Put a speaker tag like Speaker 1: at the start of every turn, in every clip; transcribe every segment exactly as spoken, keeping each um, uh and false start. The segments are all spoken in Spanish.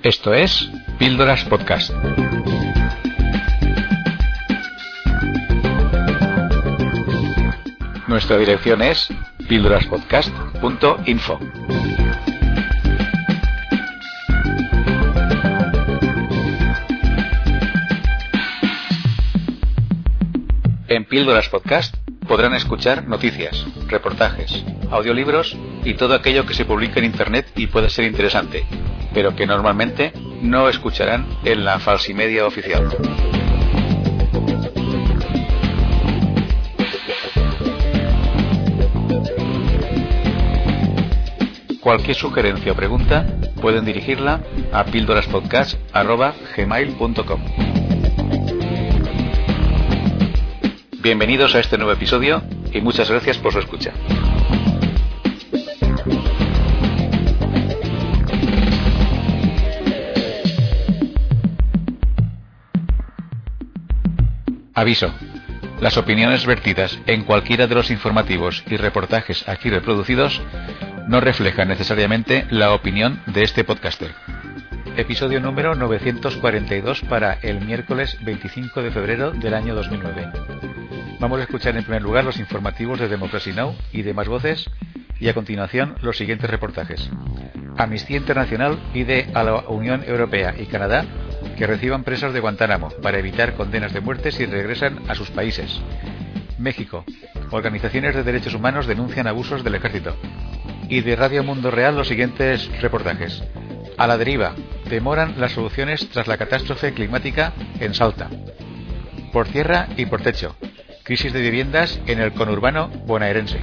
Speaker 1: Esto es Píldoras Podcast. Nuestra dirección es píldoraspodcast punto info. En Píldoras Podcast podrán escuchar noticias, reportajes, audiolibros y todo aquello que se publica en Internet y puede ser interesante, pero que normalmente no escucharán en la falsimedia oficial. Cualquier sugerencia o pregunta pueden dirigirla a píldoraspodcast arroba gmail punto com. Bienvenidos a este nuevo episodio y muchas gracias por su escucha. Aviso. Las opiniones vertidas en cualquiera de los informativos y reportajes aquí reproducidos no reflejan necesariamente la opinión de este podcaster. Episodio número novecientos cuarenta y dos para el miércoles veinticinco de febrero del año dos mil nueve. Vamos a escuchar en primer lugar los informativos de Democracy Now! Y de Más Voces, y a continuación los siguientes reportajes. Amnistía Internacional pide a la Unión Europea y Canadá que reciban presos de Guantánamo para evitar condenas de muerte si regresan a sus países. México. Organizaciones de derechos humanos denuncian abusos del ejército. Y de Radio Mundo Real los siguientes reportajes. A la deriva. Demoran las soluciones tras la catástrofe climática en Salta. Por tierra y por techo. Crisis de viviendas en el conurbano bonaerense.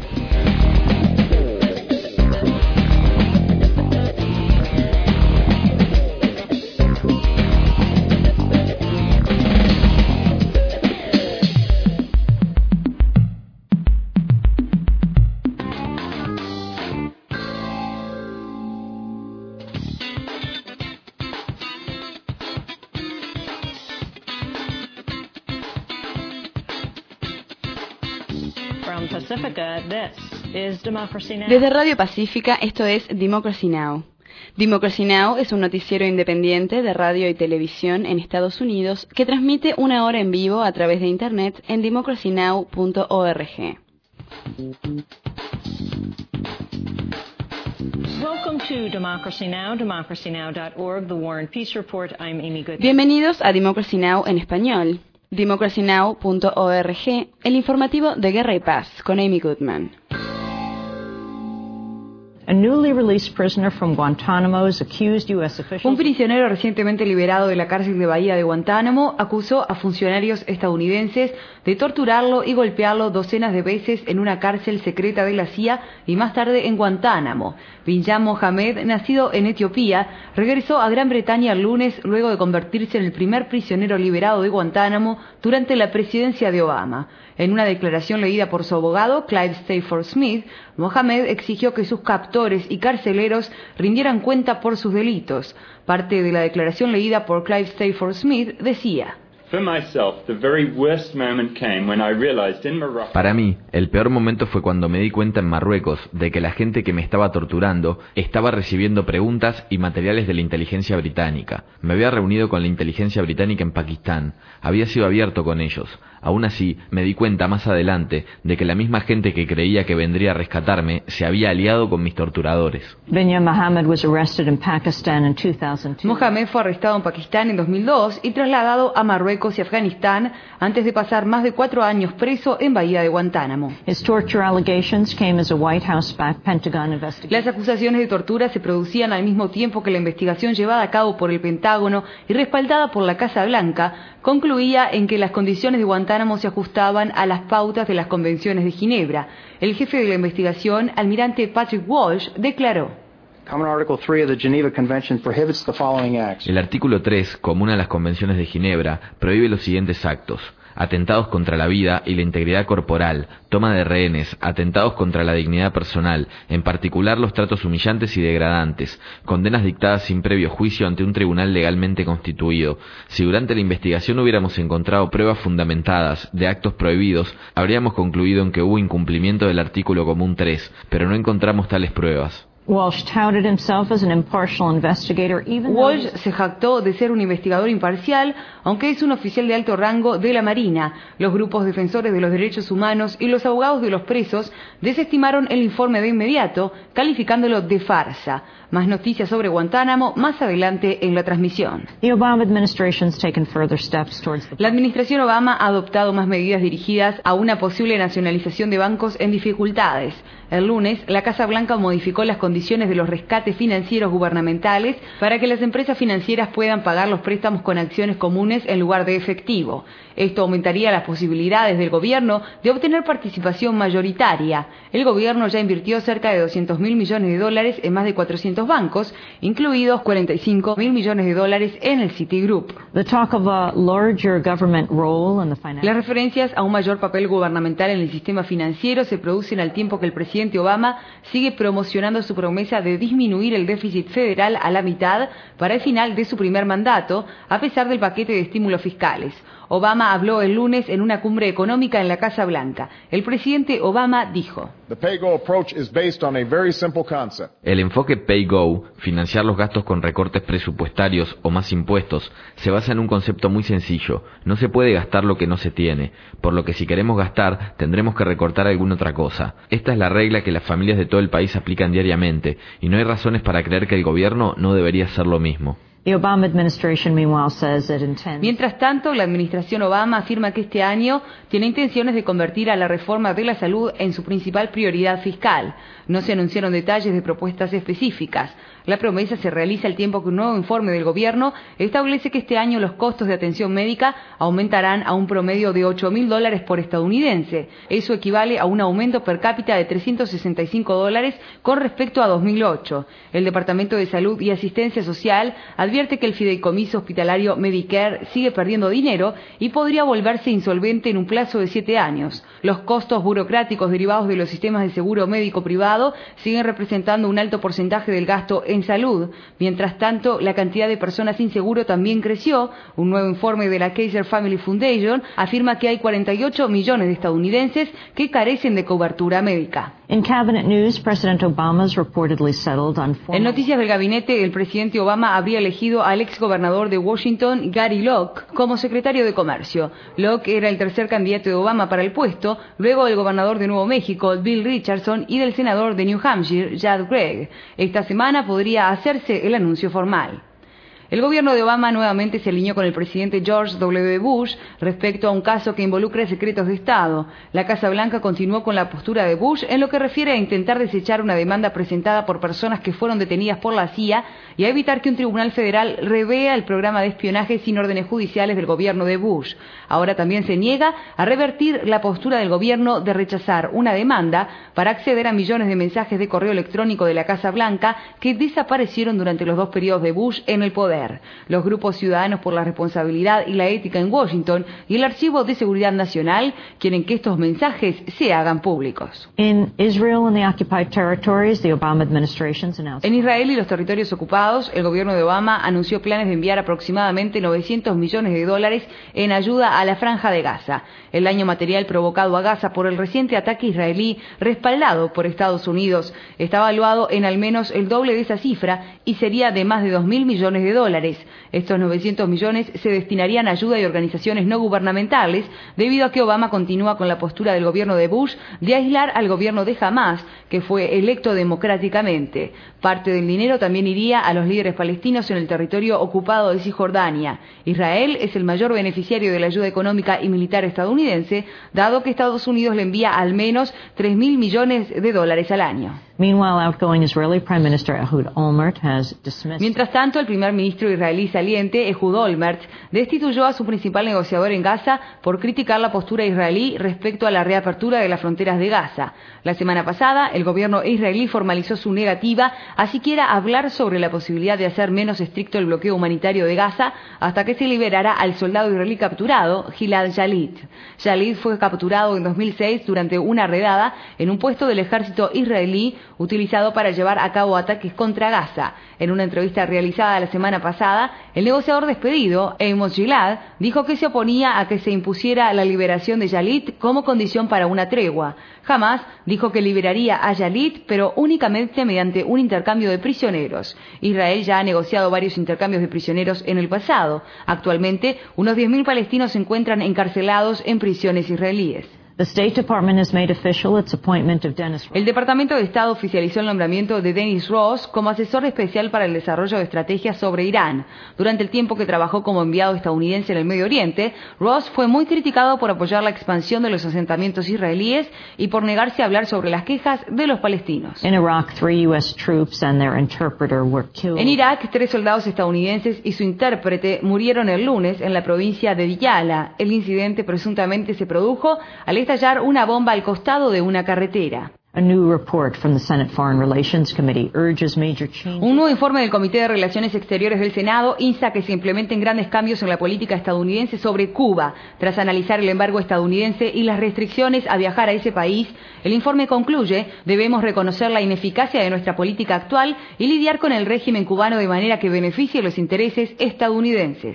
Speaker 2: Desde Radio Pacífica, esto es Democracy Now! Democracy Now! Es un noticiero independiente de radio y televisión en Estados Unidos que transmite una hora en vivo a través de Internet en democracy now punto org.
Speaker 3: Welcome to Democracy Now!, democracy now dot org, The War and Peace Report. I'm Amy Goodman.
Speaker 2: Bienvenidos a Democracy Now! En español. democracy now punto org, el informativo de Guerra y Paz, con Amy Goodman.
Speaker 3: A newly released prisoner from Guantanamo is accused U S officials.
Speaker 2: Un prisionero recientemente liberado de la cárcel de Bahía de Guantánamo acusó a funcionarios estadounidenses de torturarlo y golpearlo docenas de veces en una cárcel secreta de la C I A y más tarde en Guantánamo. Binyam Mohamed, nacido en Etiopía, regresó a Gran Bretaña el lunes luego de convertirse en el primer prisionero liberado de Guantánamo durante la presidencia de Obama. En una declaración leída por su abogado, Clive Stafford Smith, Mohamed exigió que sus captores y carceleros rindieran cuenta por sus delitos. Parte de la declaración leída por Clive Stafford Smith decía:
Speaker 4: Para mí, el peor momento fue cuando me di cuenta en Marruecos de que la gente que me estaba torturando estaba recibiendo preguntas y materiales de la inteligencia británica. Me había reunido con la inteligencia británica en Pakistán, había sido abierto con ellos. Aún así, me di cuenta más adelante de que la misma gente que creía que vendría a rescatarme se había aliado con mis torturadores.
Speaker 3: Binyam Mohamed was arrested in Pakistan in two thousand two.
Speaker 2: Mohamed fue arrestado en Pakistán en dos mil dos y trasladado a Marruecos y Afganistán antes de pasar más de cuatro años preso en Bahía de Guantánamo.
Speaker 3: His torture allegations came as a White House-backed Pentagon investigation.
Speaker 2: Las acusaciones de tortura se producían al mismo tiempo que la investigación llevada a cabo por el Pentágono y respaldada por la Casa Blanca concluía en que las condiciones de Guantánamo se ajustaban a las pautas de las convenciones de Ginebra. El jefe de la investigación, almirante Patrick Walsh, declaró:
Speaker 4: El artículo tres, común a las convenciones de Ginebra, prohíbe los siguientes actos: atentados contra la vida y la integridad corporal, toma de rehenes, atentados contra la dignidad personal, en particular los tratos humillantes y degradantes, condenas dictadas sin previo juicio ante un tribunal legalmente constituido. Si durante la investigación hubiéramos encontrado pruebas fundamentadas de actos prohibidos, habríamos concluido en que hubo incumplimiento del artículo común tres, pero no encontramos tales pruebas.
Speaker 3: Walsh touted himself as an impartial investigator, even
Speaker 2: Walsh se jactó de ser un investigador imparcial, aunque es un oficial de alto rango de la Marina. Los grupos defensores de los derechos humanos y los abogados de los presos desestimaron el informe de inmediato, calificándolo de farsa. Más noticias sobre Guantánamo más adelante en la transmisión.
Speaker 3: The Obama administration's taken further steps towards the...
Speaker 2: La administración Obama ha adoptado más medidas dirigidas a una posible nacionalización de bancos en dificultades. El lunes, la Casa Blanca modificó las condiciones de los rescates financieros gubernamentales para que las empresas financieras puedan pagar los préstamos con acciones comunes en lugar de efectivo. Esto aumentaría las posibilidades del gobierno de obtener participación mayoritaria. El gobierno ya invirtió cerca de doscientos mil millones de dólares en más de cuatrocientos bancos, incluidos cuarenta y cinco mil millones de dólares en el Citigroup.
Speaker 3: The talk of a larger government role in the financial...
Speaker 2: Las referencias a un mayor papel gubernamental en el sistema financiero se producen al tiempo que el presidente Obama sigue promocionando su promesa de disminuir el déficit federal a la mitad para el final de su primer mandato, a pesar del paquete de estímulos fiscales. Obama habló el lunes en una cumbre económica en la Casa Blanca. El presidente Obama dijo:
Speaker 4: El enfoque pay-go, financiar los gastos con recortes presupuestarios o más impuestos, se basa en un concepto muy sencillo. No se puede gastar lo que no se tiene, por lo que si queremos gastar, tendremos que recortar alguna otra cosa. Esta es la regla que las familias de todo el país aplican diariamente, y no hay razones para creer que el gobierno no debería hacer lo mismo.
Speaker 3: The Obama administration, meanwhile, says it intends...
Speaker 2: Mientras tanto, la administración Obama afirma que este año tiene intenciones de convertir a la reforma de la salud en su principal prioridad fiscal. No se anunciaron detalles de propuestas específicas. La promesa se realiza al tiempo que un nuevo informe del gobierno establece que este año los costos de atención médica aumentarán a un promedio de ocho mil dólares por estadounidense. Eso equivale a un aumento per cápita de trescientos sesenta y cinco dólares con respecto a dos mil ocho. El Departamento de Salud y Asistencia Social advierte que el fideicomiso hospitalario Medicare sigue perdiendo dinero y podría volverse insolvente en un plazo de siete años. Los costos burocráticos derivados de los sistemas de seguro médico privado siguen representando un alto porcentaje del gasto en salud. Mientras tanto, la cantidad de personas sin seguro también creció. Un nuevo informe de la Kaiser Family Foundation afirma que hay cuarenta y ocho millones de estadounidenses que carecen de cobertura médica.
Speaker 3: In cabinet news, President Obama's reportedly settled on formal...
Speaker 2: En noticias del gabinete, el presidente Obama habría elegido al ex gobernador de Washington, Gary Locke, como secretario de Comercio. Locke era el tercer candidato de Obama para el puesto, luego del gobernador de Nuevo México, Bill Richardson, y del senador de New Hampshire, Judd Gregg. Esta semana podría hacerse el anuncio formal. El gobierno de Obama nuevamente se alineó con el presidente George W. Bush respecto a un caso que involucra secretos de Estado. La Casa Blanca continuó con la postura de Bush en lo que refiere a intentar desechar una demanda presentada por personas que fueron detenidas por la C I A y a evitar que un tribunal federal revea el programa de espionaje sin órdenes judiciales del gobierno de Bush. Ahora también se niega a revertir la postura del gobierno de rechazar una demanda para acceder a millones de mensajes de correo electrónico de la Casa Blanca que desaparecieron durante los dos periodos de Bush en el poder. Los grupos Ciudadanos por la Responsabilidad y la Ética en Washington y el Archivo de Seguridad Nacional quieren que estos mensajes se hagan públicos.
Speaker 3: In Israel and the occupied territories, the Obama administration's announced...
Speaker 2: En Israel y los territorios ocupados, el gobierno de Obama anunció planes de enviar aproximadamente novecientos millones de dólares en ayuda a la Franja de Gaza. El daño material provocado a Gaza por el reciente ataque israelí, respaldado por Estados Unidos, está evaluado en al menos el doble de esa cifra y sería de más de dos mil millones de dólares. Estos novecientos millones se destinarían a ayuda de organizaciones no gubernamentales, debido a que Obama continúa con la postura del gobierno de Bush de aislar al gobierno de Hamás, que fue electo democráticamente. Parte del dinero también iría a los líderes palestinos en el territorio ocupado de Cisjordania. Israel es el mayor beneficiario de la ayuda económica y militar estadounidense, dado que Estados Unidos le envía al menos tres mil millones de dólares al año.
Speaker 3: Meanwhile, outgoing Israeli Prime Minister Ehud Olmert has dismissed...
Speaker 2: Mientras tanto, el primer ministro israelí saliente, Ehud Olmert, destituyó a su principal negociador en Gaza por criticar la postura israelí respecto a la reapertura de las fronteras de Gaza. La semana pasada, el gobierno israelí formalizó su negativa a siquiera hablar sobre la posibilidad de hacer menos estricto el bloqueo humanitario de Gaza hasta que se liberara al soldado israelí capturado, Gilad Shalit. Shalit fue capturado en dos mil seis durante una redada en un puesto del ejército israelí utilizado para llevar a cabo ataques contra Gaza. En una entrevista realizada la semana pasada, el negociador despedido, Amos Gilad, dijo que se oponía a que se impusiera la liberación de Yalit como condición para una tregua. Hamás dijo que liberaría a Yalit, pero únicamente mediante un intercambio de prisioneros. Israel ya ha negociado varios intercambios de prisioneros en el pasado. Actualmente, unos diez mil palestinos se encuentran encarcelados en prisiones israelíes. El Departamento de Estado oficializó el nombramiento de Dennis Ross como asesor especial para el desarrollo de estrategias sobre Irán. Durante el tiempo que trabajó como enviado estadounidense en el Medio Oriente, Ross fue muy criticado por apoyar la expansión de los asentamientos israelíes y por negarse a hablar sobre las quejas de los palestinos. En Irak, tres soldados estadounidenses y su intérprete murieron el lunes en la provincia de Diyala. El incidente presuntamente se produjo al estallar una bomba al costado de una carretera. Un nuevo informe del Comité de Relaciones Exteriores del Senado insta a que se implementen grandes cambios en la política estadounidense sobre Cuba. Tras analizar el embargo estadounidense y las restricciones a viajar a ese país, el informe concluye: debemos reconocer la ineficacia de nuestra política actual y lidiar con el régimen cubano de manera que beneficie los intereses estadounidenses.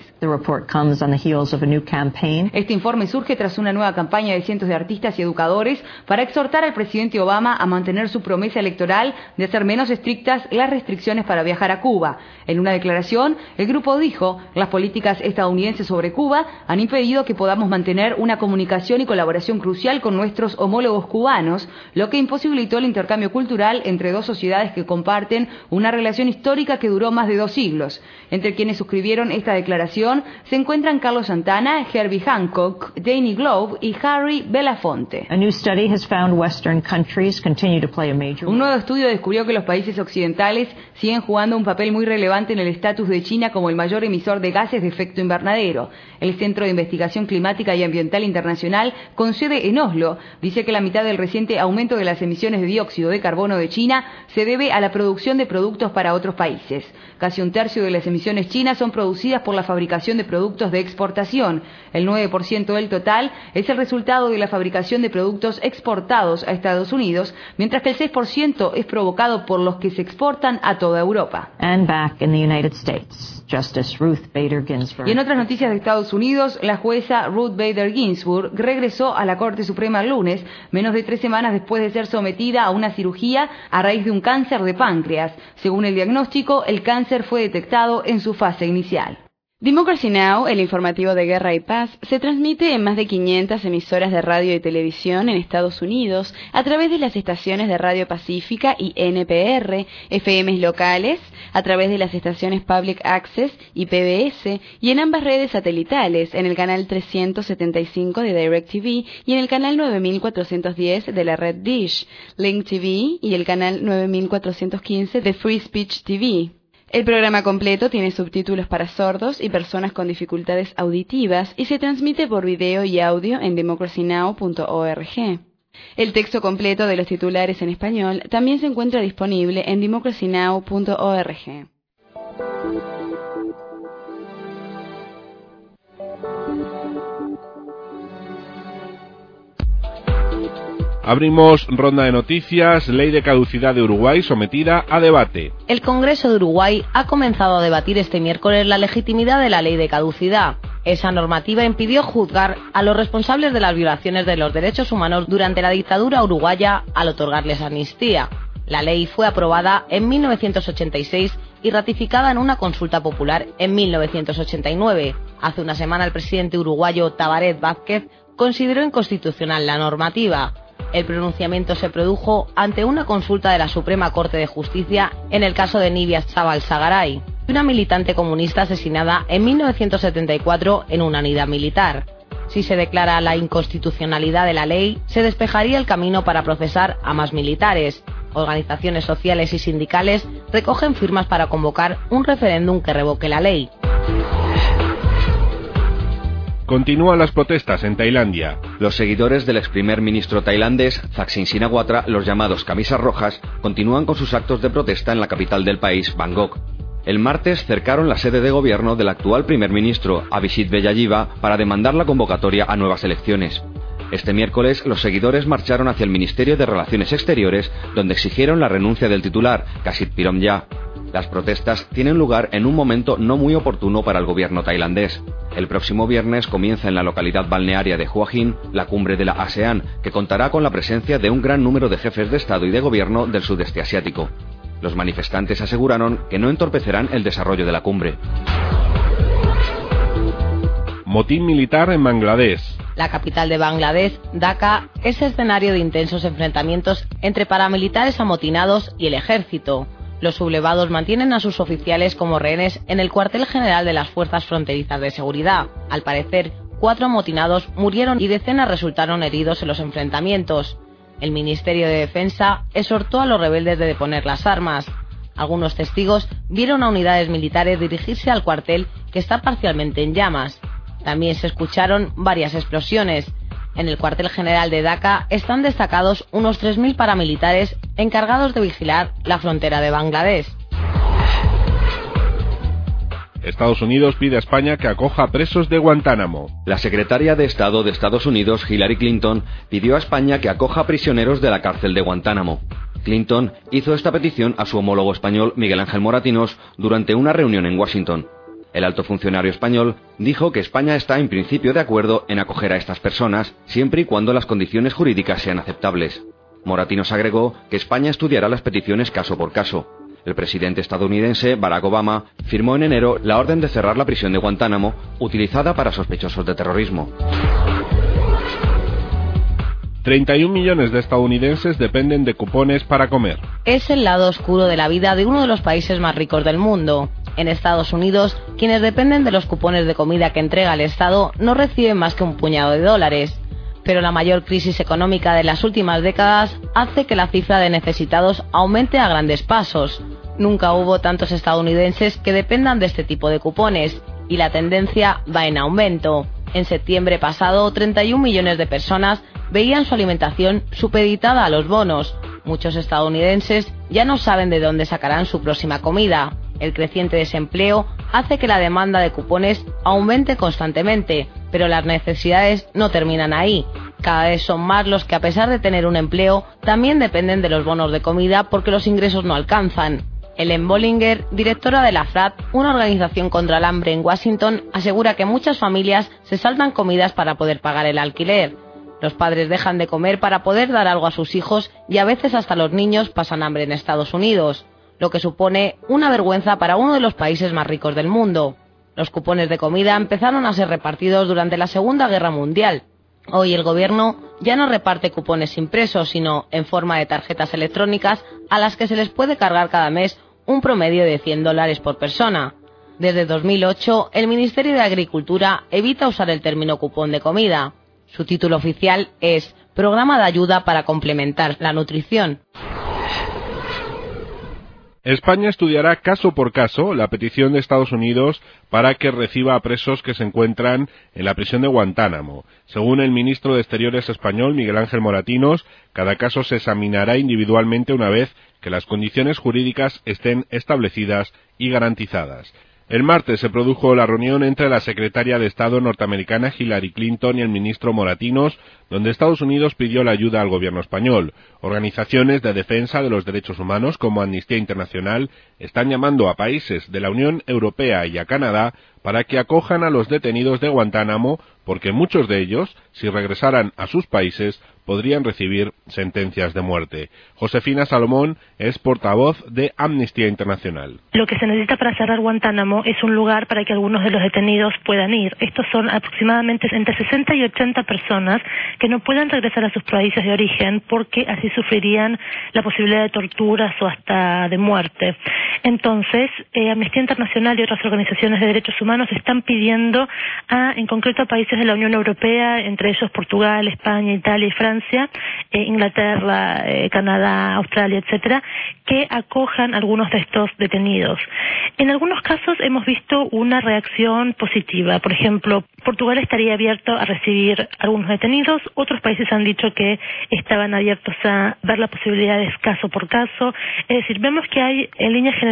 Speaker 2: Este informe surge tras una nueva campaña de cientos de artistas y educadores para exhortar al presidente Obama a mantener su promesa electoral de hacer menos estrictas las restricciones para viajar a Cuba. En una declaración, el grupo dijo: las políticas estadounidenses sobre Cuba han impedido que podamos mantener una comunicación y colaboración crucial con nuestros homólogos cubanos, lo que imposibilitó el intercambio cultural entre dos sociedades que comparten una relación histórica que duró más de dos siglos. Entre quienes suscribieron esta declaración se encuentran Carlos Santana, Herbie Hancock, Danny Globe y Harry Belafonte.
Speaker 5: A new study has found Western countries continue to play a major...
Speaker 2: Un nuevo estudio descubrió que los países occidentales siguen jugando un papel muy relevante en el estatus de China como el mayor emisor de gases de efecto invernadero. El Centro de Investigación Climática y Ambiental Internacional, con sede en Oslo, dice que la mitad del reciente aumento de las emisiones de dióxido de carbono de China se debe a la producción de productos para otros países. Casi un tercio de las emisiones chinas son producidas por la fabricación de productos de exportación. El nueve por ciento del total es el resultado de la fabricación de productos exportados a Estados Unidos, mientras que el seis por ciento es provocado por los que se exportan a toda Europa.
Speaker 5: And back in the United States, Justice Ruth Bader Ginsburg.
Speaker 2: Y en otras noticias de Estados Unidos, la jueza Ruth Bader Ginsburg regresó a la Corte Suprema el lunes, menos de tres semanas después de ser sometida a una cirugía a raíz de un cáncer de páncreas. Según el diagnóstico, el cáncer fue detectado en su fase inicial.
Speaker 6: Democracy Now!, el informativo de Guerra y Paz, se transmite en más de quinientas emisoras de radio y televisión en Estados Unidos a través de las estaciones de Radio Pacífica y N P R, F Ms locales, a través de las estaciones Public Access y P B S, y en ambas redes satelitales, en el canal trescientos setenta y cinco de DirecTV y en el canal nueve mil cuatrocientos diez de la red Dish, Link T V y el canal nueve mil cuatrocientos quince de Free Speech T V. El programa completo tiene subtítulos para sordos y personas con dificultades auditivas y se transmite por video y audio en democracy now punto org. El texto completo de los titulares en español también se encuentra disponible en democracy now punto org.
Speaker 7: Abrimos ronda de noticias. Ley de caducidad de Uruguay sometida a debate.
Speaker 8: El Congreso de Uruguay ha comenzado a debatir este miércoles la legitimidad de la ley de caducidad. Esa normativa impidió juzgar a los responsables de las violaciones de los derechos humanos durante la dictadura uruguaya al otorgarles amnistía. La ley fue aprobada en mil novecientos ochenta y seis y ratificada en una consulta popular en mil novecientos ochenta y nueve. Hace una semana el presidente uruguayo Tabaré Vázquez consideró inconstitucional la normativa. El pronunciamiento se produjo ante una consulta de la Suprema Corte de Justicia en el caso de Nibia Zabal-Sagaray, una militante comunista asesinada en mil novecientos setenta y cuatro en una unidad militar. Si se declara la inconstitucionalidad de la ley, se despejaría el camino para procesar a más militares. Organizaciones sociales y sindicales recogen firmas para convocar un referéndum que revoque la ley.
Speaker 7: Continúan las protestas en Tailandia.
Speaker 9: Los seguidores del ex primer ministro tailandés, Thaksin Shinawatra, los llamados camisas rojas, continúan con sus actos de protesta en la capital del país, Bangkok. El martes cercaron la sede de gobierno del actual primer ministro, Abhisit Vejjajiva, para demandar la convocatoria a nuevas elecciones. Este miércoles, los seguidores marcharon hacia el Ministerio de Relaciones Exteriores, donde exigieron la renuncia del titular, Kasit Piromya. Las protestas tienen lugar en un momento no muy oportuno para el gobierno tailandés. El próximo viernes comienza en la localidad balnearia de Hua Hin la cumbre de la ASEAN, que contará con la presencia de un gran número de jefes de Estado y de Gobierno del sudeste asiático. Los manifestantes aseguraron que no entorpecerán el desarrollo de la cumbre.
Speaker 7: Motín militar en Bangladesh.
Speaker 8: La capital de Bangladesh, Dhaka, es escenario de intensos enfrentamientos entre paramilitares amotinados y el ejército. Los sublevados mantienen a sus oficiales como rehenes en el cuartel general de las fuerzas fronterizas de seguridad. Al parecer, cuatro amotinados murieron y decenas resultaron heridos en los enfrentamientos. El Ministerio de Defensa exhortó a los rebeldes de deponer las armas. Algunos testigos vieron a unidades militares dirigirse al cuartel, que está parcialmente en llamas. También se escucharon varias explosiones. En el cuartel general de Dhaka están destacados unos tres mil paramilitares encargados de vigilar la frontera de Bangladesh.
Speaker 7: Estados Unidos pide a España que acoja presos de Guantánamo.
Speaker 9: La secretaria de Estado de Estados Unidos, Hillary Clinton, pidió a España que acoja prisioneros de la cárcel de Guantánamo. Clinton hizo esta petición a su homólogo español, Miguel Ángel Moratinos, durante una reunión en Washington. El alto funcionario español dijo que España está en principio de acuerdo en acoger a estas personas, siempre y cuando las condiciones jurídicas sean aceptables. Moratinos agregó que España estudiará las peticiones caso por caso. El presidente estadounidense, Barack Obama, firmó en enero la orden de cerrar la prisión de Guantánamo, utilizada para sospechosos de terrorismo.
Speaker 7: treinta y un millones de estadounidenses dependen de cupones para comer.
Speaker 8: Es el lado oscuro de la vida de uno de los países más ricos del mundo. En Estados Unidos, quienes dependen de los cupones de comida que entrega el Estado no reciben más que un puñado de dólares. Pero la mayor crisis económica de las últimas décadas hace que la cifra de necesitados aumente a grandes pasos. Nunca hubo tantos estadounidenses que dependan de este tipo de cupones, y la tendencia va en aumento. En septiembre pasado, treinta y un millones de personas veían su alimentación supeditada a los bonos. Muchos estadounidenses ya no saben de dónde sacarán su próxima comida. El creciente desempleo hace que la demanda de cupones aumente constantemente, pero las necesidades no terminan ahí. Cada vez son más los que, a pesar de tener un empleo, también dependen de los bonos de comida porque los ingresos no alcanzan. Ellen Bollinger, directora de la F R A D, una organización contra el hambre en Washington, asegura que muchas familias se saltan comidas para poder pagar el alquiler. Los padres dejan de comer para poder dar algo a sus hijos y a veces hasta los niños pasan hambre en Estados Unidos, lo que supone una vergüenza para uno de los países más ricos del mundo. Los cupones de comida empezaron a ser repartidos durante la Segunda Guerra Mundial. Hoy el gobierno ya no reparte cupones impresos, sino en forma de tarjetas electrónicas a las que se les puede cargar cada mes un promedio de cien dólares por persona. Desde dos mil ocho, el Ministerio de Agricultura evita usar el término cupón de comida. Su título oficial es Programa de Ayuda para Complementar la Nutrición.
Speaker 7: España estudiará caso por caso la petición de Estados Unidos para que reciba a presos que se encuentran en la prisión de Guantánamo. Según el ministro de Exteriores español, Miguel Ángel Moratinos, cada caso se examinará individualmente una vez que las condiciones jurídicas estén establecidas y garantizadas. El martes se produjo la reunión entre la secretaria de Estado norteamericana Hillary Clinton y el ministro Moratinos, donde Estados Unidos pidió la ayuda al gobierno español. Organizaciones de defensa de los derechos humanos como Amnistía Internacional están llamando a países de la Unión Europea y a Canadá para que acojan a los detenidos de Guantánamo, porque muchos de ellos, si regresaran a sus países, podrían recibir sentencias de muerte. Josefina Salomón es portavoz de Amnistía Internacional.
Speaker 10: Lo que se necesita para cerrar Guantánamo es un lugar para que algunos de los detenidos puedan ir. Estos son aproximadamente entre sesenta y ochenta personas que no puedan regresar a sus países de origen porque así sufrirían la posibilidad de torturas o hasta de muerte. Entonces, eh, Amnistía Internacional y otras organizaciones de derechos humanos están pidiendo a, en concreto, a países de la Unión Europea, entre ellos Portugal, España, Italia y Francia, eh, Inglaterra, eh, Canadá, Australia, etcétera, que acojan algunos de estos detenidos. En algunos casos hemos visto una reacción positiva. Por ejemplo, Portugal estaría abierto a recibir algunos detenidos, otros países han dicho que estaban abiertos a ver la posibilidad de caso por caso. Es decir, vemos que hay en líneas generales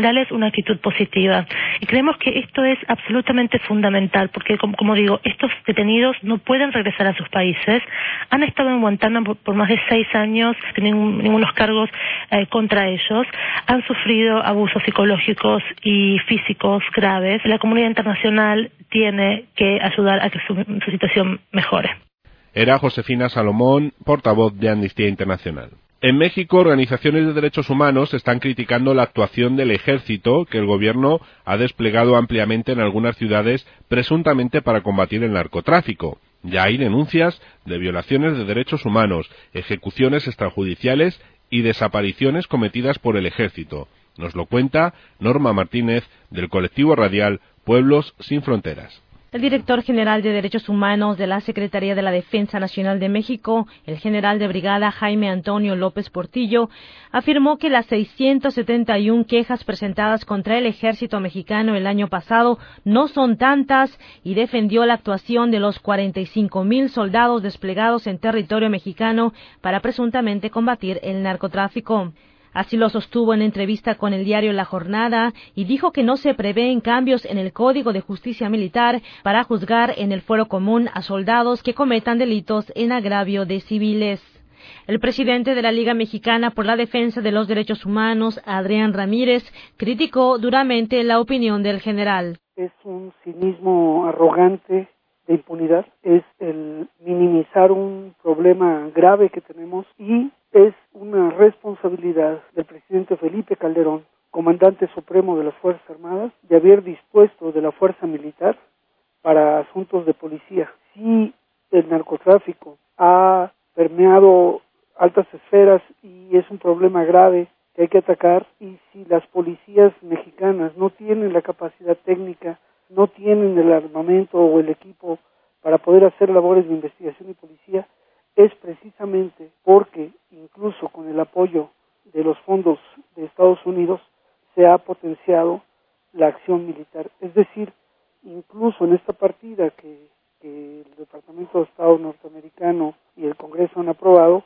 Speaker 10: generales una actitud positiva. Y creemos que esto es absolutamente fundamental, porque como, como digo, estos detenidos no pueden regresar a sus países. Han estado en Guantánamo por, por más de seis años, sin ningún, ningunos cargos eh, contra ellos. Han sufrido abusos psicológicos y físicos graves. La comunidad internacional tiene que ayudar a que su, su situación mejore.
Speaker 7: Era Josefina Salomón, portavoz de Amnistía Internacional. En México, organizaciones de derechos humanos están criticando la actuación del ejército que el gobierno ha desplegado ampliamente en algunas ciudades presuntamente para combatir el narcotráfico. Ya hay denuncias de violaciones de derechos humanos, ejecuciones extrajudiciales y desapariciones cometidas por el ejército. Nos lo cuenta Norma Martínez del colectivo radial Pueblos Sin Fronteras.
Speaker 11: El director general de Derechos Humanos de la Secretaría de la Defensa Nacional de México, el general de brigada Jaime Antonio López Portillo, afirmó que las seiscientas setenta y una quejas presentadas contra el ejército mexicano el año pasado no son tantas y defendió la actuación de los cuarenta y cinco mil soldados desplegados en territorio mexicano para presuntamente combatir el narcotráfico. Así lo sostuvo en entrevista con el diario La Jornada y dijo que no se prevén cambios en el Código de Justicia Militar para juzgar en el fuero común a soldados que cometan delitos en agravio de civiles. El presidente de la Liga Mexicana por la Defensa de los Derechos Humanos, Adrián Ramírez, criticó duramente la opinión del general.
Speaker 12: Es un cinismo arrogante de impunidad, es el minimizar un problema grave que tenemos y es una responsabilidad del presidente Felipe Calderón, comandante supremo de las Fuerzas Armadas, de haber dispuesto de la fuerza militar para asuntos de policía. Si el narcotráfico ha permeado altas esferas y es un problema grave que hay que atacar, y si las policías mexicanas no tienen la capacidad técnica, no tienen el armamento o el equipo para poder hacer labores de investigación y policía, es precisamente porque incluso con el apoyo de los fondos de Estados Unidos se ha potenciado la acción militar. Es decir, incluso en esta partida que, que el Departamento de Estado norteamericano y el Congreso han aprobado,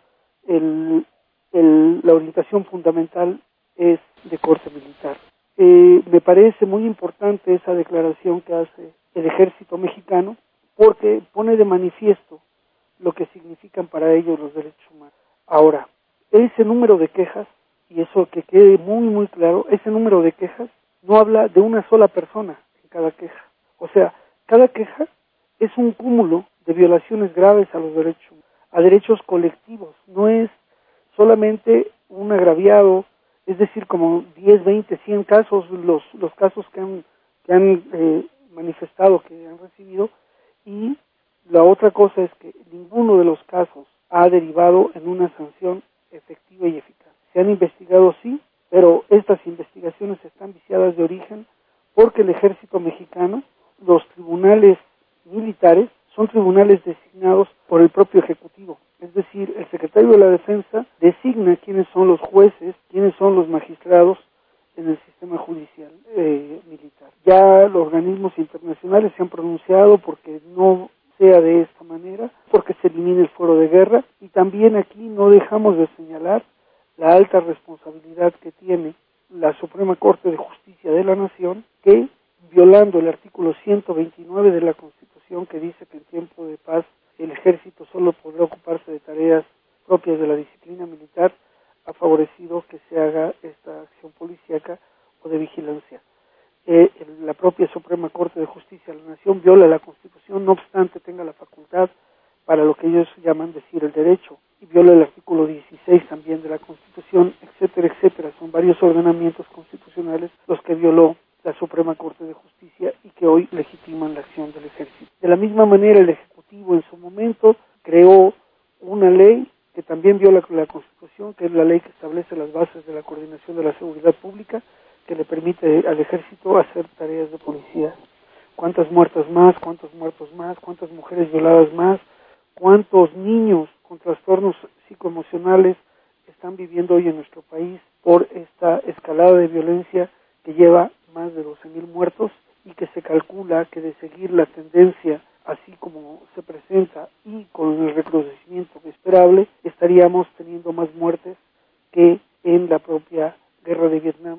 Speaker 12: el, el, la orientación fundamental es de corte militar. Eh, me parece muy importante esa declaración que hace el ejército mexicano porque pone de manifiesto lo que significan para ellos los derechos humanos. Ahora, ese número de quejas, y eso que quede muy muy claro, ese número de quejas no habla de una sola persona en cada queja. O sea, cada queja es un cúmulo de violaciones graves a los derechos humanos, a derechos colectivos. No es solamente un agraviado, es decir, como diez, veinte, cien casos, los, los casos que han, que han eh, manifestado, que han recibido, y la otra cosa es que ninguno de los casos ha derivado en una sanción efectiva y eficaz. Se han investigado, sí, pero estas investigaciones están viciadas de origen porque el ejército mexicano, los tribunales militares, son tribunales designados por el propio Ejecutivo. Es decir, el secretario de la Defensa designa quiénes son los jueces, quiénes son los magistrados en el sistema judicial eh, militar. Ya los organismos internacionales se han pronunciado porque no sea de esta manera, porque se elimine el fuero de guerra, y también aquí no dejamos de señalar la alta responsabilidad que tiene la Suprema Corte de Justicia de la Nación, que, violando el artículo ciento veintinueve de la Constitución, que dice que en tiempo de paz el ejército solo podrá ocuparse de tareas propias de la disciplina militar, ha favorecido que se haga esta acción policíaca o de vigilancia. Eh, la propia Suprema Corte de Justicia de la Nación viola la Constitución, no obstante tenga la facultad para lo que ellos llaman decir el derecho, y viola el artículo dieciséis también de la Constitución, etcétera, etcétera. Son varios ordenamientos constitucionales los que violó la Suprema Corte de Justicia y que hoy legitiman la acción del ejército. De la misma manera, el Ejecutivo en su momento creó una ley que también viola la Constitución, que es la ley que establece las bases de la coordinación de la seguridad pública, que le permite al ejército hacer tareas de policía. ¿Cuántas muertas más? ¿Cuántos muertos más? ¿Cuántas mujeres violadas más? ¿Cuántos niños con trastornos psicoemocionales están viviendo hoy en nuestro país por esta escalada de violencia que lleva más de doce mil muertos y que se calcula que de seguir la tendencia así como se presenta y con el recrudecimiento esperable, estaríamos teniendo más muertes que en la propia guerra de Vietnam,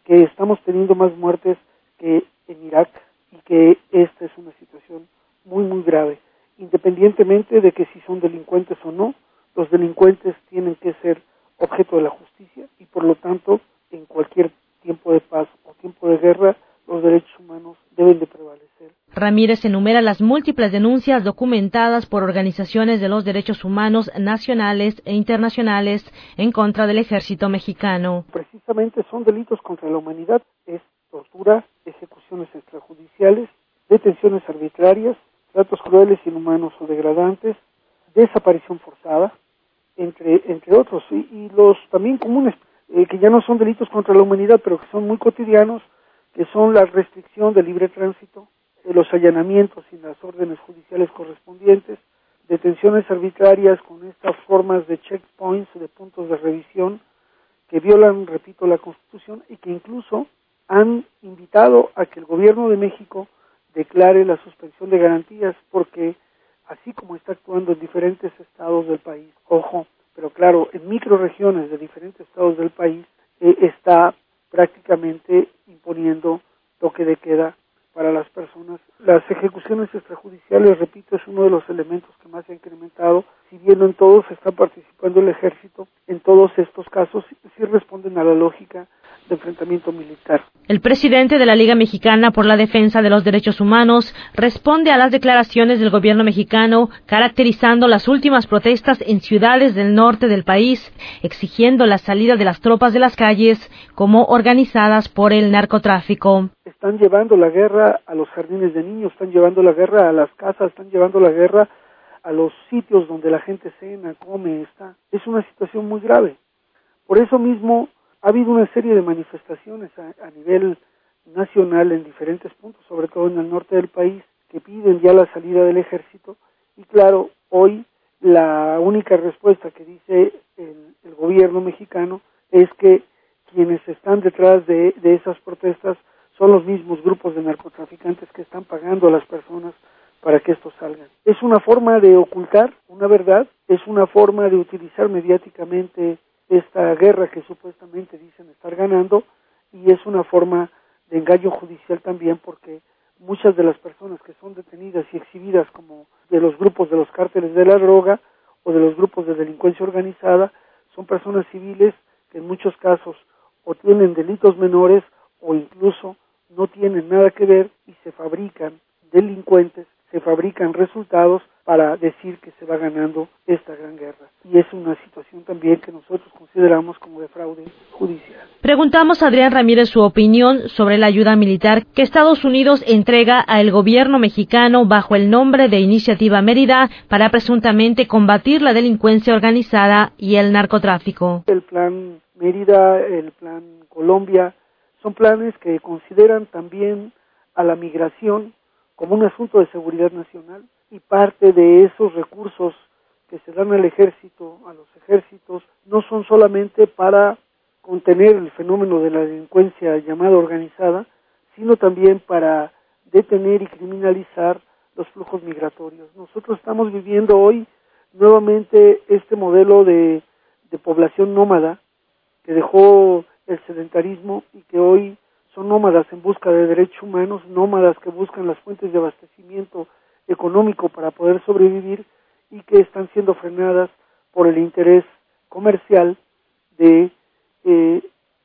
Speaker 12: que estamos teniendo más muertes que en Irak y que esta es una situación muy, muy grave. Independientemente de que si son delincuentes o no, los delincuentes tienen que ser objeto de la justicia y por lo tanto, en cualquier tiempo de paz o tiempo de guerra, los derechos humanos deben de prevalecer.
Speaker 11: Ramírez enumera las múltiples denuncias documentadas por organizaciones de los derechos humanos nacionales e internacionales en contra del ejército mexicano.
Speaker 12: Precisamente son delitos contra la humanidad, es tortura, ejecuciones extrajudiciales, detenciones arbitrarias, tratos crueles, inhumanos o degradantes, desaparición forzada, entre entre otros, y, y los también comunes, eh, que ya no son delitos contra la humanidad, pero que son muy cotidianos, que son la restricción del libre tránsito, eh, los allanamientos sin las órdenes judiciales correspondientes, detenciones arbitrarias con estas formas de checkpoints, de puntos de revisión, que violan, repito, la Constitución y que incluso han invitado a que el gobierno de México declare la suspensión de garantías, porque así como está actuando en diferentes estados del país, ojo, pero claro, en microrregiones de diferentes estados del país, eh, está prácticamente imponiendo toque de queda para las personas. Las ejecuciones extrajudiciales, repito, es uno de los elementos que más se ha incrementado. Si bien no en todos está participando el ejército, en todos estos casos sí responden a la lógica de enfrentamiento militar.
Speaker 11: El presidente de la Liga Mexicana por la Defensa de los Derechos Humanos responde a las declaraciones del gobierno mexicano, caracterizando las últimas protestas en ciudades del norte del país, exigiendo la salida de las tropas de las calles como organizadas por el narcotráfico.
Speaker 12: Están llevando la guerra a los jardines de niños, están llevando la guerra a las casas, están llevando la guerra a los sitios donde la gente cena, come, está. Es una situación muy grave. Por eso mismo ha habido una serie de manifestaciones a, a nivel nacional en diferentes puntos, sobre todo en el norte del país, que piden ya la salida del ejército. Y claro, hoy la única respuesta que dice el, el gobierno mexicano es que quienes están detrás de, de esas protestas son los mismos grupos de narcotraficantes que están pagando a las personas para que estos salgan. Es una forma de ocultar una verdad, es una forma de utilizar mediáticamente esta guerra que supuestamente dicen estar ganando, y es una forma de engaño judicial también, porque muchas de las personas que son detenidas y exhibidas como de los grupos de los cárteles de la droga o de los grupos de delincuencia organizada son personas civiles que en muchos casos o tienen delitos menores o incluso no tienen nada que ver y se fabrican delincuentes, se fabrican resultados para decir que se va ganando esta gran guerra. Y es una situación también que nosotros consideramos como de fraude judicial.
Speaker 11: Preguntamos a Adrián Ramírez su opinión sobre la ayuda militar que Estados Unidos entrega al gobierno mexicano bajo el nombre de Iniciativa Mérida para presuntamente combatir la delincuencia organizada y el narcotráfico.
Speaker 12: El plan Mérida, el plan Colombia, son planes que consideran también a la migración como un asunto de seguridad nacional, y parte de esos recursos que se dan al ejército, a los ejércitos, no son solamente para contener el fenómeno de la delincuencia llamada organizada, sino también para detener y criminalizar los flujos migratorios. Nosotros estamos viviendo hoy nuevamente este modelo de, de población nómada que dejó el sedentarismo y que hoy son nómadas en busca de derechos humanos, nómadas que buscan las fuentes de abastecimiento económico para poder sobrevivir y que están siendo frenadas por el interés comercial de, eh,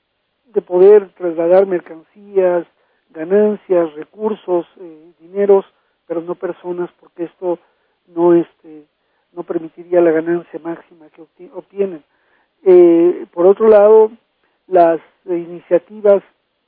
Speaker 12: de poder trasladar mercancías, ganancias, recursos, eh, dineros, pero no personas, porque esto no, este, no permitiría la ganancia máxima que obtienen. Eh, por otro lado, las eh, iniciativas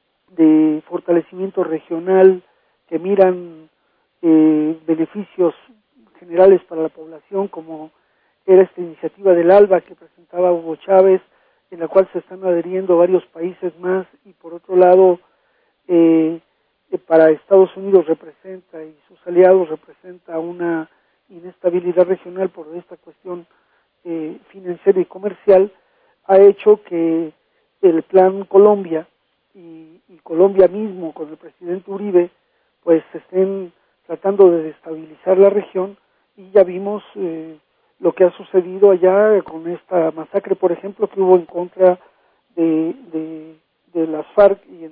Speaker 12: de fortalecimiento regional que miran eh, beneficios generales para la población, como era esta iniciativa del ALBA que presentaba Hugo Chávez, en la cual se están adheriendo varios países más, y por otro lado eh, eh, para Estados Unidos representa y sus aliados representa una inestabilidad regional por esta cuestión eh, financiera y comercial, ha hecho que el plan Colombia y, y Colombia mismo con el presidente Uribe pues estén tratando de destabilizar la región, y ya vimos eh, lo que ha sucedido allá con esta masacre, por ejemplo, que hubo en contra de, de, de las FARC y en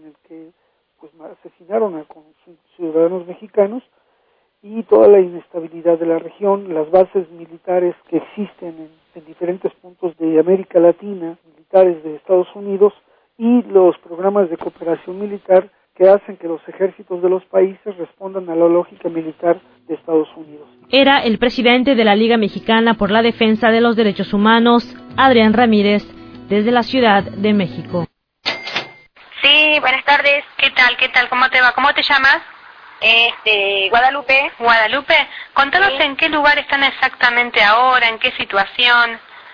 Speaker 12: asesinaron a ciudadanos mexicanos, y toda la inestabilidad de la región, las bases militares que existen en, en diferentes puntos de América Latina, militares de Estados Unidos, y los programas de cooperación militar que hacen que los ejércitos de los países respondan a la lógica militar de Estados Unidos.
Speaker 11: Era el presidente de la Liga Mexicana por la Defensa de los Derechos Humanos, Adrián Ramírez, desde la Ciudad de México.
Speaker 13: Sí, buenas tardes. ¿Qué tal? ¿Qué tal? ¿Cómo te va? ¿Cómo te llamas? Este, Guadalupe. Guadalupe, contanos sí. En qué lugar están exactamente ahora, en qué situación.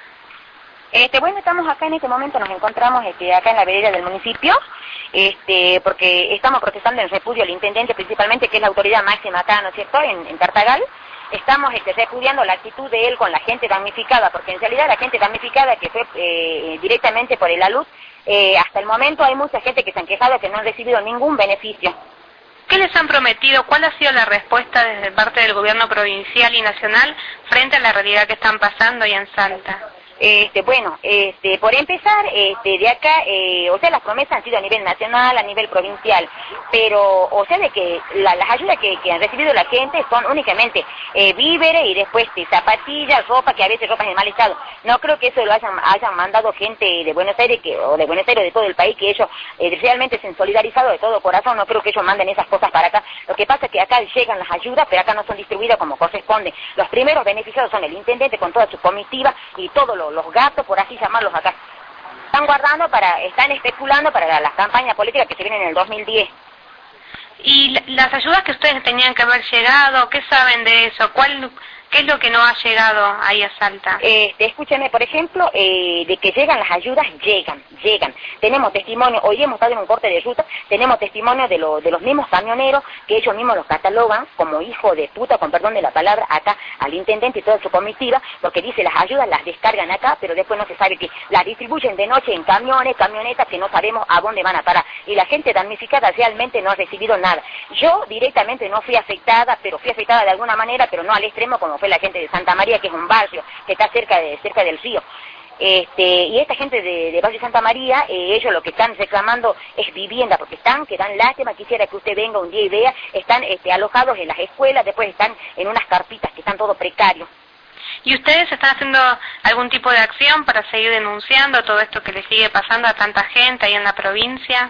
Speaker 13: Este, bueno, estamos acá en este momento, nos encontramos este, acá en la vereda del municipio, este, porque estamos protestando en repudio al intendente principalmente, que es la autoridad máxima acá, ¿no es cierto?, en, en Tartagal. Estamos este, repudiando la actitud de él con la gente damnificada, porque en realidad la gente damnificada que fue eh, directamente por el alud, eh, hasta el momento hay mucha gente que se han quejado que no han recibido ningún beneficio. ¿Qué les han prometido? ¿Cuál ha sido la respuesta desde parte del gobierno provincial y nacional frente a la realidad que están pasando ahí en Salta? Este, bueno, este, por empezar, este, de acá, eh, o sea, las promesas han sido a nivel nacional, a nivel provincial, pero, o sea, de que la, las ayudas que, que han recibido la gente son únicamente eh, víveres y después de zapatillas, ropa, que a veces ropa en mal estado. No creo que eso lo hayan, hayan mandado gente de Buenos Aires, que, o de Buenos Aires, de todo el país, que ellos eh, realmente se han solidarizado de todo corazón. No creo que ellos manden esas cosas para acá. Lo que pasa es que acá llegan las ayudas, pero acá no son distribuidas como corresponde. Los primeros beneficiados son el intendente con toda su comitiva y todo lo los gatos, por así llamarlos acá. Están guardando para, están especulando para las campañas políticas que se vienen en el dos mil diez. ¿Y las ayudas que ustedes tenían que haber llegado, qué saben de eso? ¿Cuál, qué es lo que no ha llegado ahí a Salta? Este, escúchame, por ejemplo, eh, de que llegan las ayudas, llegan, llegan. Tenemos testimonio, hoy hemos estado en un corte de ruta, tenemos testimonio de, lo, de los mismos camioneros, que ellos mismos los catalogan como hijo de puta, con perdón de la palabra, acá al intendente y toda su comitiva, porque dice las ayudas las descargan acá, pero después no se sabe que las distribuyen de noche en camiones, camionetas que no sabemos a dónde van a parar. Y la gente damnificada realmente no ha recibido nada. Yo directamente no fui afectada, pero fui afectada de alguna manera, pero no al extremo como fue la gente de Santa María, que es un barrio que está cerca de cerca del río. Este, y esta gente de, de Valle Santa María, eh, ellos lo que están reclamando es vivienda, porque están, que dan lástima, quisiera que usted venga un día y vea, están este, alojados en las escuelas, después están en unas carpitas que están todo precarios. ¿Y ustedes están haciendo algún tipo de acción para seguir denunciando todo esto que le sigue pasando a tanta gente ahí en la provincia?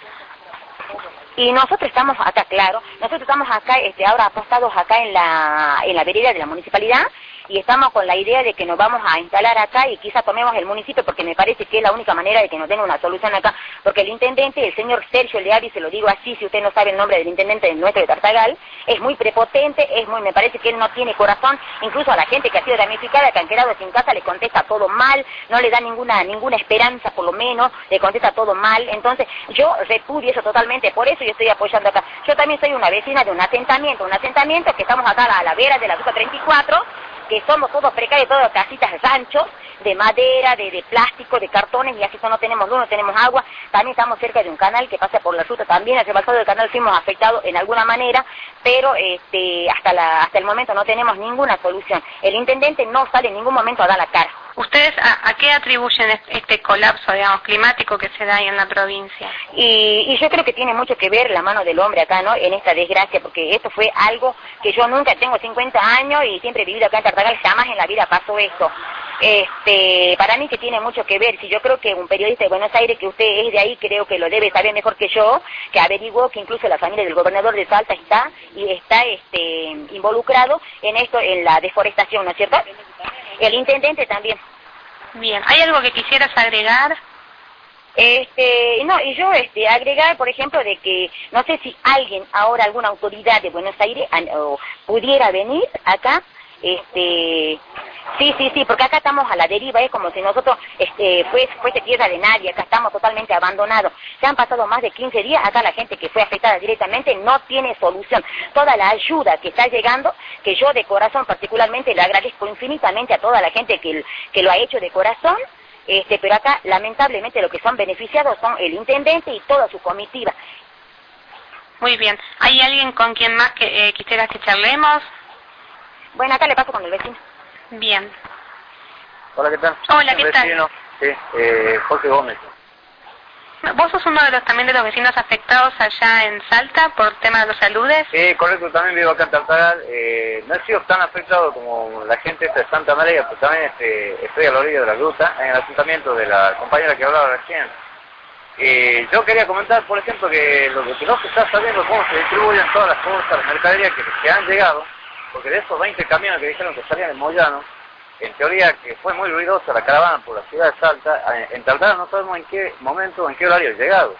Speaker 13: Y nosotros estamos acá, claro, nosotros estamos acá, este, ahora apostados acá en la, en la vereda de la municipalidad, y estamos con la idea de que nos vamos a instalar acá y quizá tomemos el municipio, porque me parece que es la única manera de que nos den una solución acá, porque el intendente, el señor Sergio Leari, se lo digo así, si usted no sabe el nombre del intendente del nuestro de Tartagal, es muy prepotente, es muy, me parece que él no tiene corazón, incluso a la gente que ha sido damnificada, que han quedado sin casa, le contesta todo mal, no le da ninguna, ninguna esperanza por lo menos, le contesta todo mal. Entonces yo repudio eso totalmente, por eso yo estoy apoyando acá. Yo también soy una vecina de un asentamiento, un asentamiento que estamos acá a la, a la vera de la ruta treinta y cuatro, que somos todos precarios, todas casitas ranchos, de madera, de, de plástico, de cartones, y así no tenemos luz, no tenemos agua. También estamos cerca de un canal que pasa por la ruta, también al rebalsado del canal fuimos afectados en alguna manera, pero este, hasta, la, hasta el momento no tenemos ninguna solución. El intendente no sale en ningún momento a dar la cara. ¿Ustedes a, a qué atribuyen este colapso, digamos, climático que se da ahí en la provincia? Y, y yo creo que tiene mucho que ver la mano del hombre acá, ¿no?, en esta desgracia, porque esto fue algo que yo nunca, tengo cincuenta años y siempre he vivido acá en Tartagal, jamás en la vida pasó esto. Este, para mí que tiene mucho que ver, si yo creo que un periodista de Buenos Aires, que usted es de ahí, creo que lo debe saber mejor que yo, que averiguó que incluso la familia del gobernador de Salta está y está este, involucrado en esto, en la deforestación, ¿no es cierto? El intendente también. Bien, ¿hay algo que quisieras agregar? Este, no, y yo este, agregar, por ejemplo, de que no sé si alguien ahora, alguna autoridad de Buenos Aires an, o, pudiera venir acá, este, sí, sí, sí, porque acá estamos a la deriva, es como si nosotros este, fuese, fuese tierra de nadie, acá estamos totalmente abandonados. Ya han pasado más de quince días, acá la gente que fue afectada directamente no tiene solución. Toda la ayuda que está llegando, que yo de corazón particularmente le agradezco infinitamente a toda la gente que, que lo ha hecho de corazón, este, pero acá lamentablemente lo que son beneficiados son el intendente y toda su comitiva. Muy bien, ¿hay alguien con quien más que eh, quisieras que charlemos? Bueno, acá le paso con el vecino. Bien.
Speaker 14: Hola, ¿qué tal?
Speaker 13: Hola, ¿qué
Speaker 14: el
Speaker 13: tal?
Speaker 14: Vecino, sí, eh, Jorge Gómez.
Speaker 13: ¿Vos sos uno de los también de los vecinos afectados allá en Salta por tema de los aludes?
Speaker 14: Sí, correcto, también vivo acá en Tartagal. Eh, no he sido tan afectado como la gente esta de Santa María, pues también este, estoy a la orilla de la ruta, en el asentamiento de la compañera que hablaba recién. Eh, yo quería comentar, por ejemplo, que lo que no se está sabiendo cómo se distribuyen todas las cosas, las mercaderías que, que han llegado, porque de esos veinte camiones que dijeron que salían en Moyano, en teoría que fue muy ruidosa la caravana por la ciudad de Salta, en Tartagal no sabemos en qué momento, en qué horario ha llegado.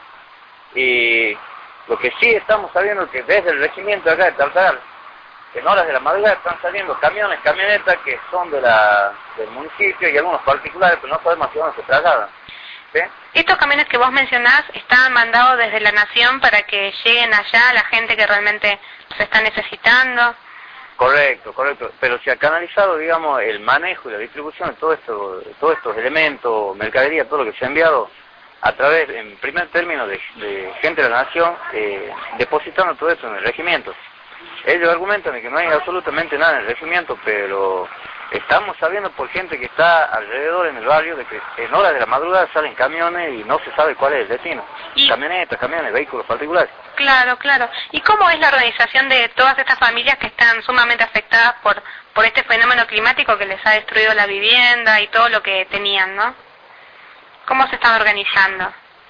Speaker 14: Y lo que sí estamos sabiendo es que desde el regimiento acá de Tartagal, en horas de la madrugada están saliendo camiones, camionetas que son de la, del municipio y algunos particulares, pero no sabemos hacia dónde se trasladan. ¿Sí?
Speaker 13: Estos camiones que vos mencionás están mandados desde la Nación para que lleguen allá a la gente que realmente se está necesitando.
Speaker 14: Correcto, correcto. Pero se ha canalizado, digamos, el manejo y la distribución de todo esto, de todos estos elementos, mercadería, todo lo que se ha enviado a través, en primer término, de, de gente de la Nación, eh, depositando todo eso en el regimiento. Ellos argumentan de que no hay absolutamente nada en el regimiento, pero estamos sabiendo por gente que está alrededor en el barrio de que en horas de la madrugada salen camiones y no se sabe cuál es el destino. ¿Y? Camionetas, camiones, vehículos particulares.
Speaker 13: Claro, claro. ¿Y cómo es la organización de todas estas familias que están sumamente afectadas por, por este fenómeno climático que les ha destruido la vivienda y todo lo que tenían, ¿no? ¿Cómo se están organizando?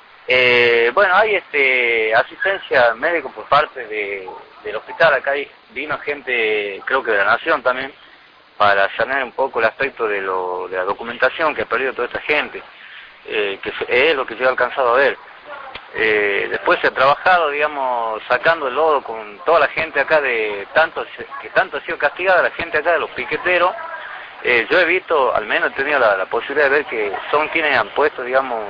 Speaker 14: Eh, bueno, hay este asistencia médica por parte de, del hospital. Acá hay, vino gente, creo que de la Nación también, para sanar un poco el aspecto de, lo, de la documentación que ha perdido toda esta gente, eh, que es lo que yo he alcanzado a ver. Eh, después se ha trabajado, digamos, sacando el lodo con toda la gente acá de tanto que tanto ha sido castigada la gente acá de los piqueteros. Eh, yo he visto, al menos he tenido la, la posibilidad de ver que son quienes han puesto, digamos,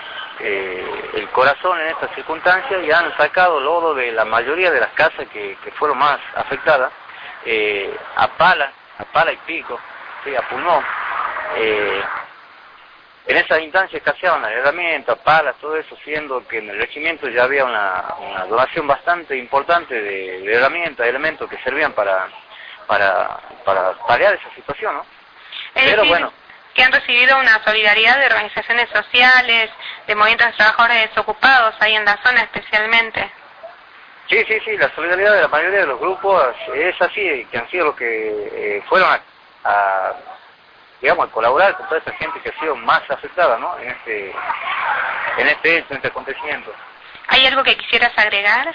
Speaker 14: eh, el corazón en estas circunstancias y han sacado lodo de la mayoría de las casas que, que fueron más afectadas, eh, a pala, a pala y pico, sí, a pulmón. Eh, En esas instancias escaseaban las herramientas, palas, todo eso, siendo que en el regimiento ya había una, una donación bastante importante de, de herramientas, de elementos que servían para, para, para paliar esa situación, ¿no?
Speaker 13: Es Pero decir, bueno, que han recibido una solidaridad de organizaciones sociales, de movimientos de trabajadores desocupados, ahí en la zona especialmente.
Speaker 14: Sí, sí, sí, la solidaridad de la mayoría de los grupos es así, que han sido los que eh, fueron a... a digamos, a colaborar con toda esa gente que ha sido más afectada, ¿no? En este, en este hecho, en este acontecimiento.
Speaker 13: ¿Hay algo que quisieras agregar?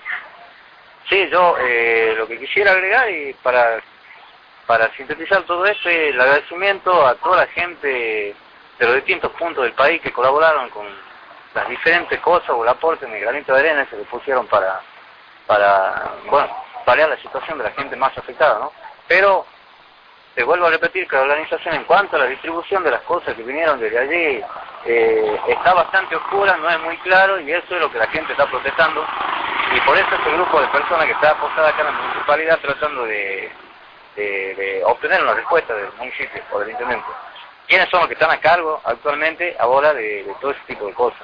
Speaker 14: Sí, yo eh, lo que quisiera agregar y para, para sintetizar todo esto es el agradecimiento a toda la gente de los distintos puntos del país que colaboraron con las diferentes cosas o el aporte en el granito de arena que se pusieron para, para, bueno, paliar la situación de la gente más afectada, ¿no? Pero te vuelvo a repetir que la organización en cuanto a la distribución de las cosas que vinieron desde allí eh, está bastante oscura, no es muy claro y eso es lo que la gente está protestando y por eso este grupo de personas que está apostada acá en la municipalidad tratando de, de, de obtener una respuesta del municipio o del intendente. ¿Quiénes son los que están a cargo actualmente ahora de, de todo ese tipo de cosas?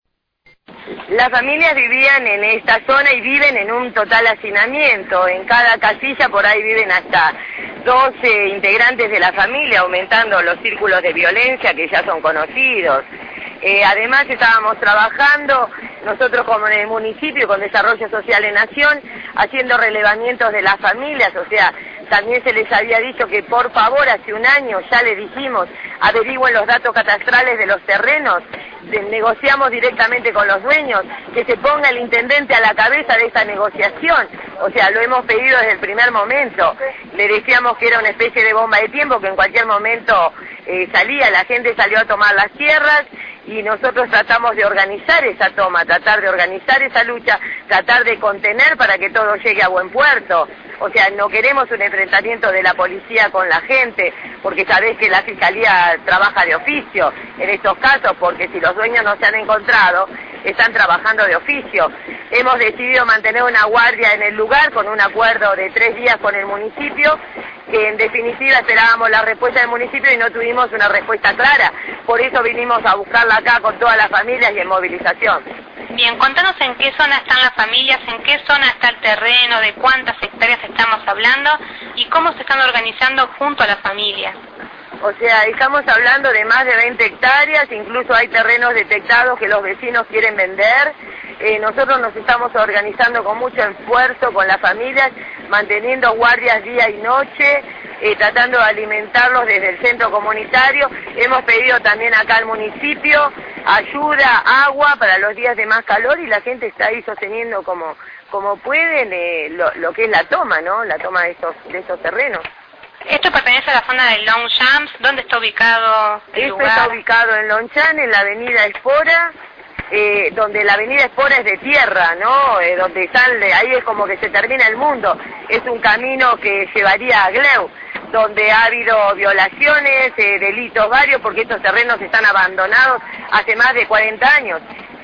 Speaker 15: Las familias vivían en esta zona y viven en un total hacinamiento. En cada casilla por ahí viven hasta doce integrantes de la familia, aumentando los círculos de violencia que ya son conocidos. Eh, además estábamos trabajando, nosotros como en el municipio, con Desarrollo Social en Nación, haciendo relevamientos de las familias, o sea, también se les había dicho que por favor, hace un año ya le dijimos, averigüen los datos catastrales de los terrenos, de, negociamos directamente con los dueños, que se ponga el intendente a la cabeza de esta negociación, o sea, lo hemos pedido desde el primer momento, le decíamos que era una especie de bomba de tiempo, que en cualquier momento eh, salía, la gente salió a tomar las tierras, y nosotros tratamos de organizar esa toma, tratar de organizar esa lucha, tratar de contener para que todo llegue a buen puerto. O sea, no queremos un enfrentamiento de la policía con la gente, porque sabés que la Fiscalía trabaja de oficio en estos casos, porque si los dueños no se han encontrado, están trabajando de oficio. Hemos decidido mantener una guardia en el lugar con un acuerdo de tres días con el municipio, que en definitiva esperábamos la respuesta del municipio y no tuvimos una respuesta clara. Por eso vinimos a buscarla acá con todas las familias y en movilización.
Speaker 13: Bien, contanos en qué zona están las familias, en qué zona está el terreno, de cuántas hectáreas estamos hablando y cómo se están organizando junto a las familias.
Speaker 15: O sea, estamos hablando de más de veinte hectáreas, incluso hay terrenos detectados que los vecinos quieren vender. Eh, nosotros nos estamos organizando con mucho esfuerzo con las familias, manteniendo guardias día y noche, eh, tratando de alimentarlos desde el centro comunitario. Hemos pedido también acá al municipio ayuda, agua para los días de más calor y la gente está ahí sosteniendo como, como pueden eh, lo, lo que es la toma, ¿no? La toma de estos, de estos terrenos.
Speaker 13: ¿Esto pertenece a la zona de Longchamps? ¿Dónde está ubicado el
Speaker 15: Esto
Speaker 13: lugar?
Speaker 15: está ubicado en Longchamps, en la avenida Espora, eh, donde la avenida Espora es de tierra, ¿no? Eh, donde están, ahí es como que se termina el mundo. Es un camino que llevaría a Gleu, donde ha habido violaciones, eh, delitos varios, porque estos terrenos están abandonados hace más de cuarenta años.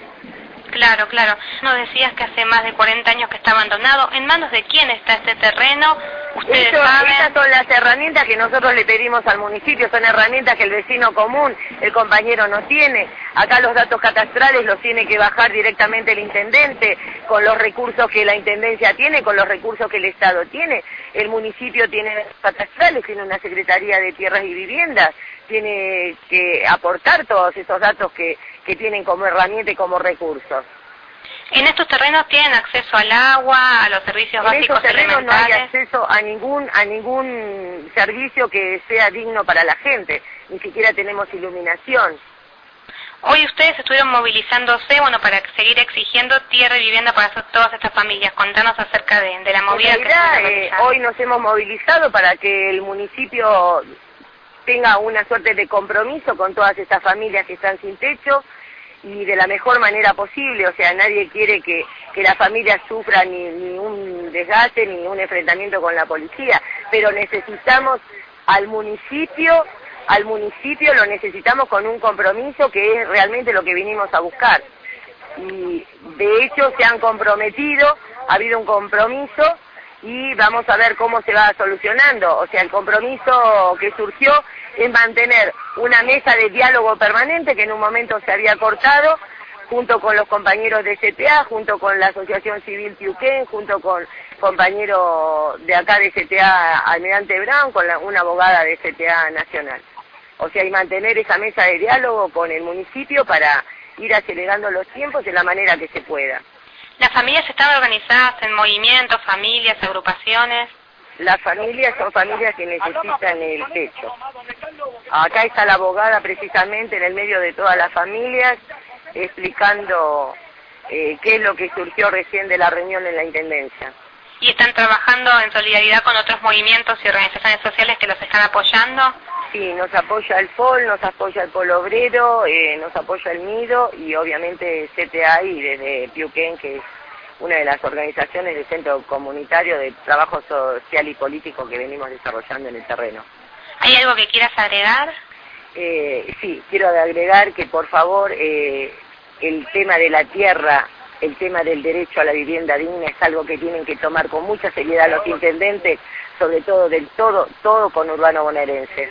Speaker 13: Claro, claro. Nos decías que hace más de cuarenta años que está abandonado. ¿En manos de quién está este terreno? Ustedes
Speaker 15: Eso,
Speaker 13: saben.
Speaker 15: Esas son las herramientas que nosotros le pedimos al municipio, son herramientas que el vecino común, el compañero no tiene. Acá los datos catastrales los tiene que bajar directamente el intendente, con los recursos que la intendencia tiene, con los recursos que el Estado tiene. El municipio tiene datos catastrales, tiene una Secretaría de Tierras y Viviendas, tiene que aportar todos esos datos que, que tienen como herramienta y como recursos.
Speaker 13: ¿En estos terrenos tienen acceso al agua, a los servicios
Speaker 15: En
Speaker 13: básicos
Speaker 15: esos terrenos no hay
Speaker 13: elementales?
Speaker 15: acceso a ningún a ningún servicio que sea digno para la gente, ni siquiera tenemos iluminación.
Speaker 13: Hoy ustedes estuvieron movilizándose, bueno, para seguir exigiendo tierra y vivienda para todas estas familias. Contanos acerca de, de la movida
Speaker 15: En
Speaker 13: que
Speaker 15: realidad,
Speaker 13: se está
Speaker 15: eh,
Speaker 13: realizando.
Speaker 15: hoy nos hemos movilizado para que el municipio tenga una suerte de compromiso con todas estas familias que están sin techo, y de la mejor manera posible. O sea, nadie quiere que, que las familias sufran ni, ni un desgaste ni un enfrentamiento con la policía, pero necesitamos al municipio, al municipio lo necesitamos con un compromiso que es realmente lo que vinimos a buscar. Y de hecho se han comprometido, ha habido un compromiso y vamos a ver cómo se va solucionando. O sea, el compromiso que surgió es mantener una mesa de diálogo permanente que en un momento se había cortado, junto con los compañeros de C T A, junto con la Asociación Civil Piuquén, junto con compañeros de acá de C T A, Almirante Brown, con la, una abogada de C T A Nacional. O sea, y mantener esa mesa de diálogo con el municipio para ir acelerando los tiempos de la manera que se pueda.
Speaker 13: ¿Las familias están organizadas en movimientos, familias, agrupaciones?
Speaker 15: Las familias son familias que necesitan el techo. Acá está la abogada precisamente en el medio de todas las familias explicando eh, qué es lo que surgió recién de la reunión en la Intendencia.
Speaker 13: ¿Y están trabajando en solidaridad con otros movimientos y organizaciones sociales que los están apoyando?
Speaker 15: Sí, nos apoya el F O L, nos apoya el Polo Obrero, eh, nos apoya el MIDO y obviamente C T A y desde Piuquén, que es una de las organizaciones del Centro Comunitario de Trabajo Social y Político que venimos desarrollando en el terreno.
Speaker 13: ¿Hay algo que quieras agregar?
Speaker 15: Eh, sí, quiero agregar que por favor eh, el tema de la tierra, el tema del derecho a la vivienda digna es algo que tienen que tomar con mucha seriedad los intendentes, sobre todo del todo, todo conurbano bonaerense.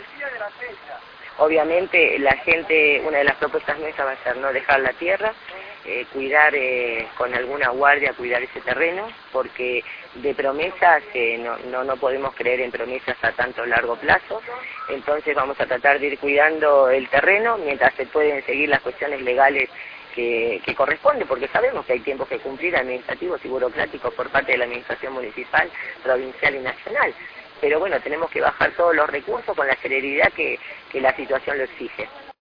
Speaker 15: Obviamente la gente, una de las propuestas nuestras va a ser no dejar la tierra, eh, cuidar eh, con alguna guardia, cuidar ese terreno, porque de promesas eh, no, no, no podemos creer en promesas a tanto largo plazo. Entonces vamos a tratar de ir cuidando el terreno mientras se pueden seguir las cuestiones legales que, que corresponden, porque sabemos que hay tiempos que cumplir administrativos y burocráticos por parte de la administración municipal, provincial y nacional. Pero bueno, tenemos que bajar todos los recursos con la celeridad que, que la situación lo exige.